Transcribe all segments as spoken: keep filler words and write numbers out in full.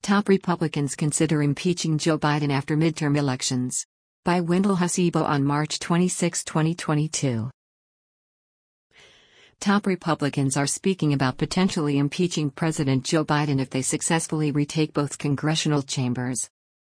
Top Republicans consider impeaching Joe Biden after midterm elections. By Wendell Hasibo on March twenty-sixth, twenty twenty-two. Top Republicans are speaking about potentially impeaching President Joe Biden if they successfully retake both congressional chambers.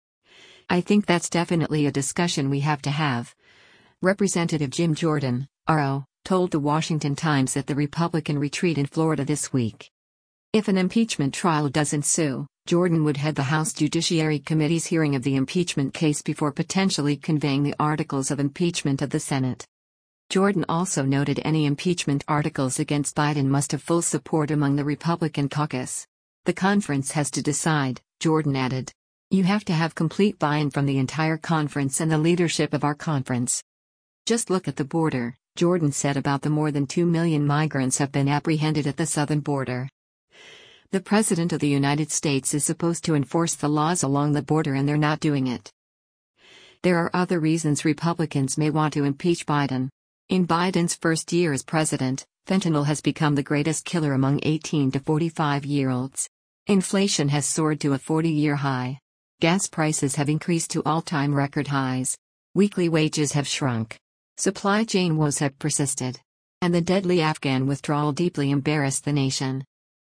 I think that's definitely a discussion we have to have. Representative Jim Jordan, R O, told the Washington Times at the Republican retreat in Florida this week. If an impeachment trial does ensue, Jordan would head the House Judiciary Committee's hearing of the impeachment case before potentially conveying the articles of impeachment of the Senate. Jordan also noted any impeachment articles against Biden must have full support among the Republican caucus. The conference has to decide, Jordan added. You have to have complete buy-in from the entire conference and the leadership of our conference. Just look at the border, Jordan said about the more than two million migrants have been apprehended at the southern border. The President of the United States is supposed to enforce the laws along the border and they're not doing it. There are other reasons Republicans may want to impeach Biden. In Biden's first year as president, fentanyl has become the greatest killer among eighteen to forty-five-year-olds. Inflation has soared to a forty-year high. Gas prices have increased to all-time record highs. Weekly wages have shrunk. Supply chain woes have persisted. And the deadly Afghan withdrawal deeply embarrassed the nation.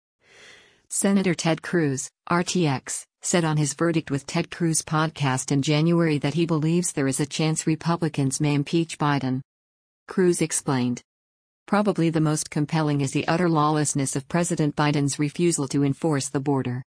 Senator Ted Cruz, R T X, said on his Verdict with Ted Cruz podcast in January that he believes there is a chance Republicans may impeach Biden. Cruz explained. Probably the most compelling is the utter lawlessness of President Biden's refusal to enforce the border.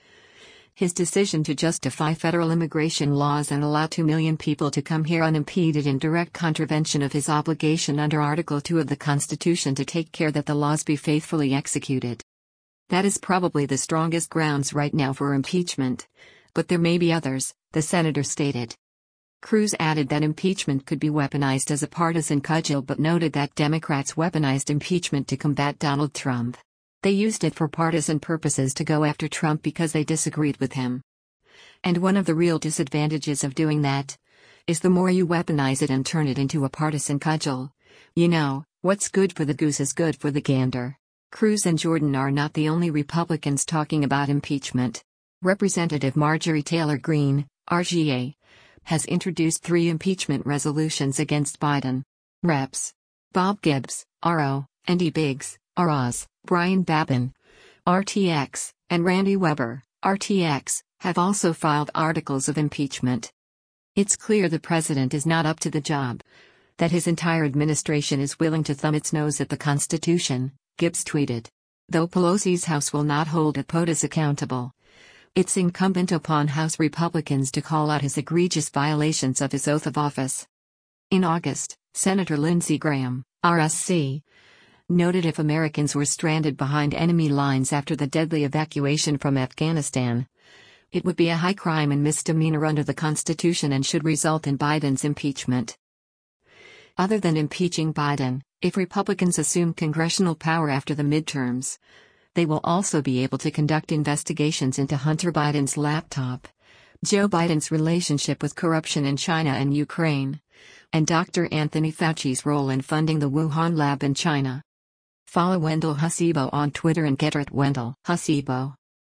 His decision to justify federal immigration laws and allow two million people to come here unimpeded in direct contravention of his obligation under Article two of the Constitution to take care that the laws be faithfully executed. That is probably the strongest grounds right now for impeachment, but there may be others, the senator stated. Cruz added that impeachment could be weaponized as a partisan cudgel but noted that Democrats weaponized impeachment to combat Donald Trump. They used it for partisan purposes to go after Trump because they disagreed with him. And one of the real disadvantages of doing that is the more you weaponize it and turn it into a partisan cudgel. You know, what's good for the goose is good for the gander. Cruz and Jordan are not the only Republicans talking about impeachment. Representative Marjorie Taylor Greene, R G A, has introduced three impeachment resolutions against Biden. Reps. Bob Gibbs, R O, Andy Biggs, R Os, Brian Babin, R T X, and Randy Weber, R T X, have also filed articles of impeachment. It's clear the president is not up to the job. That his entire administration is willing to thumb its nose at the Constitution, Gibbs tweeted. Though Pelosi's House will not hold POTUS accountable, it's incumbent upon House Republicans to call out his egregious violations of his oath of office. In August, Senator Lindsey Graham, R S C, noted if Americans were stranded behind enemy lines after the deadly evacuation from Afghanistan, it would be a high crime and misdemeanor under the Constitution and should result in Biden's impeachment. Other than impeaching Biden, if Republicans assume congressional power after the midterms, they will also be able to conduct investigations into Hunter Biden's laptop, Joe Biden's relationship with corruption in China and Ukraine, and Doctor Anthony Fauci's role in funding the Wuhan lab in China. Follow Wendell Hasibo on Twitter and get at Wendell Hasibo.